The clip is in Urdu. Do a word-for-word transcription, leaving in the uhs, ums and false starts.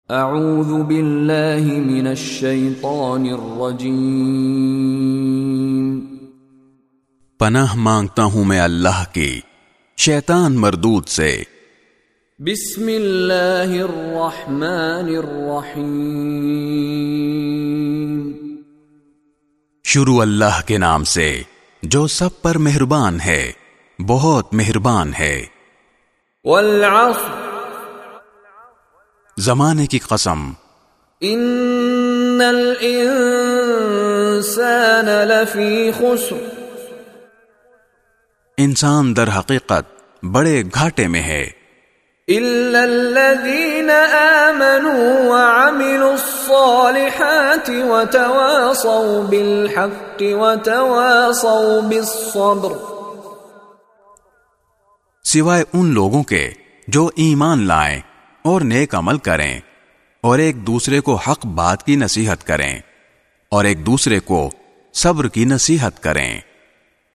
اعوذ باللہ من الشیطان الرجیم، پناہ مانگتا ہوں میں اللہ کی شیطان مردود سے۔ بسم اللہ الرحمن الرحیم، شروع اللہ کے نام سے جو سب پر مہربان ہے، بہت مہربان ہے۔ والعصر، زمانے کی قسم، ان الانسان لفی خسر، انسان در حقیقت بڑے گھاٹے میں ہے، الا الذین آمنوا وعملوا الصالحات وتواصوا بالحق وتواصوا بالصبر، سوائے ان لوگوں کے جو ایمان لائیں اور نیک عمل کریں اور ایک دوسرے کو حق بات کی نصیحت کریں اور ایک دوسرے کو صبر کی نصیحت کریں۔